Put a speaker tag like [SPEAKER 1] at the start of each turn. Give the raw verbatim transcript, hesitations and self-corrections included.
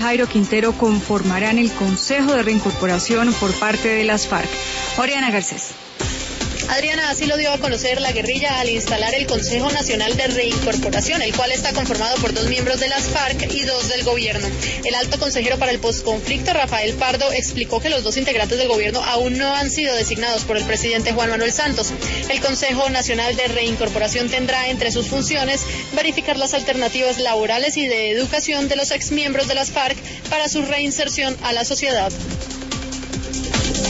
[SPEAKER 1] Jairo Quintero conformarán el Consejo de Reincorporación por parte de las FARC. Oriana Garcés.
[SPEAKER 2] Adriana, así lo dio a conocer la guerrilla al instalar el Consejo Nacional de Reincorporación, el cual está conformado por dos miembros de las FARC y dos del gobierno. El alto consejero para el posconflicto, Rafael Pardo, explicó que los dos integrantes del gobierno aún no han sido designados por el presidente Juan Manuel Santos. El Consejo Nacional de Reincorporación tendrá entre sus funciones verificar las alternativas laborales y de educación de los exmiembros de las FARC para su reinserción a la sociedad.